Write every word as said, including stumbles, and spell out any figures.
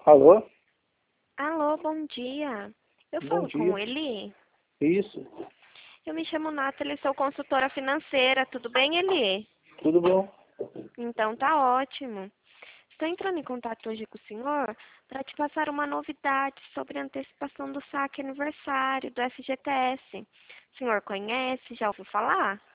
Alô? Alô, bom dia. Eu Bom falo com dia. o Eli? Isso. Eu me chamo Nathalie, sou consultora financeira. Tudo bem, Eli? Tudo bom? Então tá ótimo. Estou entrando em contato hoje com o senhor para te passar uma novidade sobre a antecipação do saque aniversário do F G T S. O senhor conhece? Já ouviu falar?